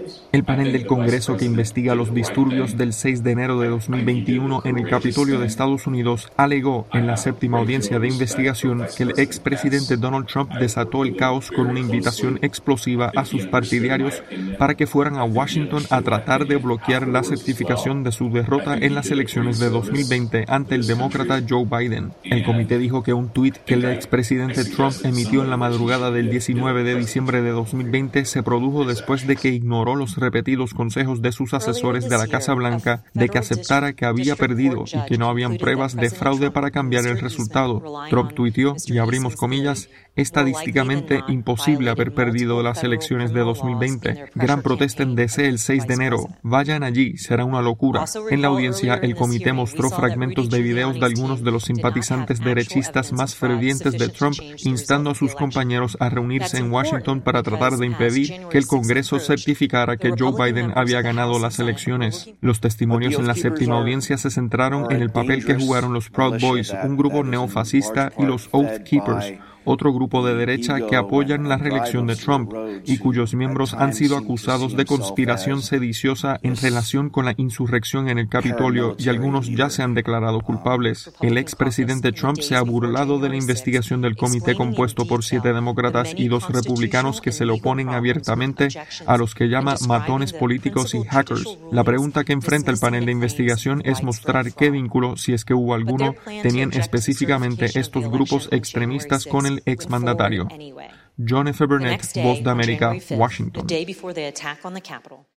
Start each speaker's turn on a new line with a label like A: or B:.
A: El panel del Congreso que investiga los disturbios del 6 de enero de 2021 en el Capitolio de Estados Unidos alegó en la séptima audiencia de investigación que el expresidente Donald Trump desató el caos con una invitación explosiva a sus partidarios para que fueran a Washington a tratar de bloquear la certificación de su derrota en las elecciones de 2020 ante el demócrata Joe Biden. El comité dijo que un tuit que el expresidente Trump emitió en la madrugada del 19 de diciembre de 2020 se produjo después de que ignoró los repetidos consejos de sus asesores de la Casa Blanca de que aceptara que había perdido y que no habían pruebas de fraude para cambiar el resultado. Trump tuiteó, y abrimos comillas, estadísticamente imposible haber perdido las elecciones de 2020. Gran protesta en DC el 6 de enero. Vayan allí, será una locura. En la audiencia, el comité mostró fragmentos de videos de algunos de los simpatizantes derechistas más fervientes de Trump instando a sus compañeros a reunirse en Washington para tratar de impedir que el Congreso certificara que Joe Biden había ganado las elecciones. Los testimonios en la séptima audiencia se centraron en el papel que jugaron los Proud Boys, un grupo neofascista, y los Oath Keepers, otro grupo de derecha que apoyan la reelección de Trump y cuyos miembros han sido acusados de conspiración sediciosa en relación con la insurrección en el Capitolio, y algunos ya se han declarado culpables. El expresidente Trump se ha burlado de la investigación del comité compuesto por 7 demócratas y 2 republicanos que se le oponen abiertamente, a los que llama matones políticos y hackers. La pregunta que enfrenta el panel de investigación es mostrar qué vínculo, si es que hubo alguno, tenían específicamente estos grupos extremistas con el exmandatario. John F. Burnett, Voz de América, Washington.